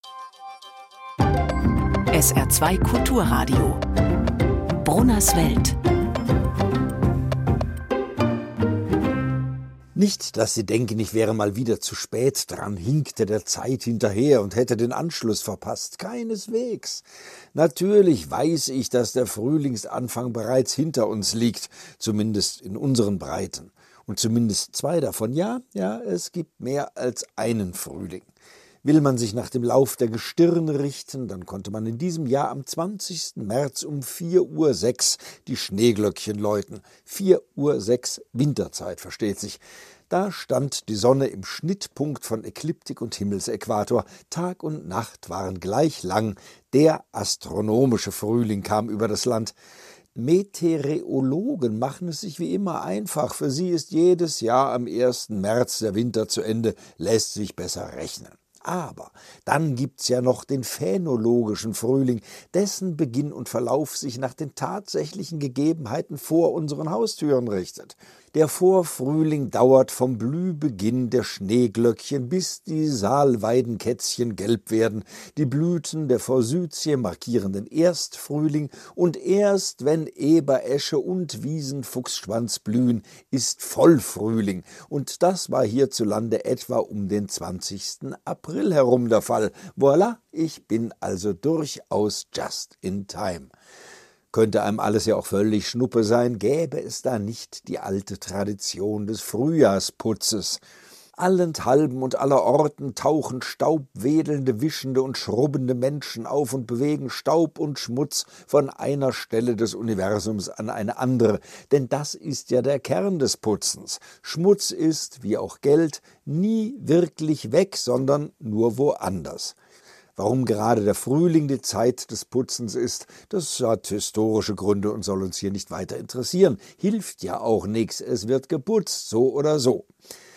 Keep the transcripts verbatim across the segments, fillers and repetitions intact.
S R zwei Kulturradio. Brunners Welt. Nicht, dass Sie denken, ich wäre mal wieder zu spät dran, hinkte der Zeit hinterher und hätte den Anschluss verpasst. Keineswegs. Natürlich weiß ich, dass der Frühlingsanfang bereits hinter uns liegt, zumindest in unseren Breiten. Und zumindest zwei davon, ja, ja, es gibt mehr als einen Frühling. Will man sich nach dem Lauf der Gestirne richten, dann konnte man in diesem Jahr am zwanzigsten März um vier Uhr sechs die Schneeglöckchen läuten. vier Uhr sechs Winterzeit, versteht sich. Da stand die Sonne im Schnittpunkt von Ekliptik und Himmelsäquator. Tag und Nacht waren gleich lang. Der astronomische Frühling kam über das Land. Meteorologen machen es sich wie immer einfach. Für sie ist jedes Jahr am ersten März der Winter zu Ende, lässt sich besser rechnen. Aber dann gibt's ja noch den phänologischen Frühling, dessen Beginn und Verlauf sich nach den tatsächlichen Gegebenheiten vor unseren Haustüren richtet. Der Vorfrühling dauert vom Blühbeginn der Schneeglöckchen, bis die Salweidenkätzchen gelb werden. Die Blüten der Forsythie markieren den Erstfrühling, und erst wenn Eberesche und Wiesenfuchsschwanz blühen, ist Vollfrühling. Und das war hierzulande etwa um den zwanzigsten April herum der Fall. Voilà, ich bin also durchaus just in time. Könnte einem alles ja auch völlig Schnuppe sein, gäbe es da nicht die alte Tradition des Frühjahrsputzes. Allenthalben und allerorten tauchen staubwedelnde, wischende und schrubbende Menschen auf und bewegen Staub und Schmutz von einer Stelle des Universums an eine andere. Denn das ist ja der Kern des Putzens. Schmutz ist, wie auch Geld, nie wirklich weg, sondern nur woanders. Warum gerade der Frühling die Zeit des Putzens ist, das hat historische Gründe und soll uns hier nicht weiter interessieren. Hilft ja auch nichts, es wird geputzt, so oder so.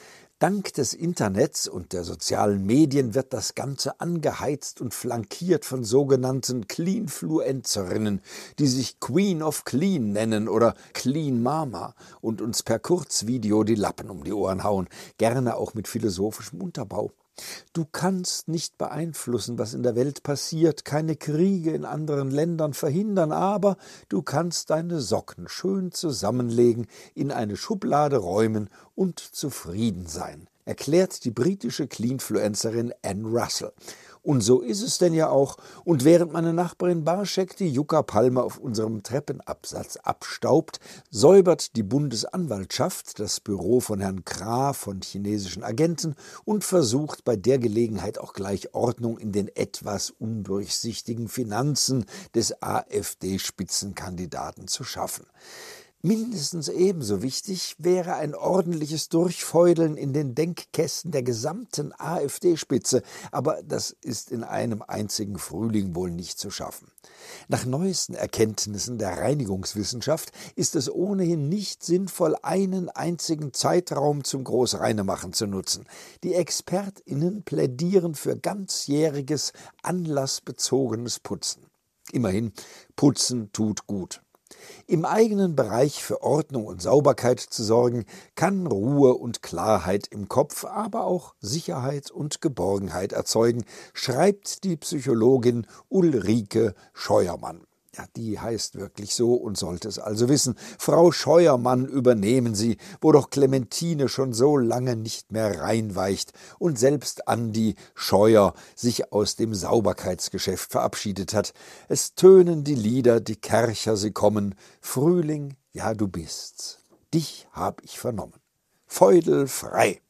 Dank des Internets und der sozialen Medien wird das Ganze angeheizt und flankiert von sogenannten Cleanfluencerinnen, die sich Queen of Clean nennen oder Clean Mama und uns per Kurzvideo die Lappen um die Ohren hauen, gerne auch mit philosophischem Unterbau. Du kannst nicht beeinflussen, was in der Welt passiert, keine Kriege in anderen Ländern verhindern, aber du kannst deine Socken schön zusammenlegen, in eine Schublade räumen und zufrieden sein, erklärt die britische Cleanfluencerin Anne Russell. Und so ist es denn ja auch. Und während meine Nachbarin Barschek die Yucca-Palme auf unserem Treppenabsatz abstaubt, säubert die Bundesanwaltschaft das Büro von Herrn Krah von chinesischen Agenten und versucht bei der Gelegenheit auch gleich Ordnung in den etwas undurchsichtigen Finanzen des AfD-Spitzenkandidaten zu schaffen. Mindestens ebenso wichtig wäre ein ordentliches Durchfeudeln in den Denkkästen der gesamten AfD-Spitze, aber das ist in einem einzigen Frühling wohl nicht zu schaffen. Nach neuesten Erkenntnissen der Reinigungswissenschaft ist es ohnehin nicht sinnvoll, einen einzigen Zeitraum zum Großreinemachen zu nutzen. Die ExpertInnen plädieren für ganzjähriges, anlassbezogenes Putzen. Immerhin, Putzen tut gut. Im eigenen Bereich für Ordnung und Sauberkeit zu sorgen, kann Ruhe und Klarheit im Kopf, aber auch Sicherheit und Geborgenheit erzeugen, schreibt die Psychologin Ulrike Scheuermann. Ja, die heißt wirklich so und sollte es also wissen. Frau Scheuermann, übernehmen Sie, wo doch Clementine schon so lange nicht mehr reinweicht und selbst Andi Scheuer sich aus dem Sauberkeitsgeschäft verabschiedet hat. Es tönen die Lieder, die Kercher sie kommen. Frühling, ja du bist's. Dich hab ich vernommen. Feudel frei.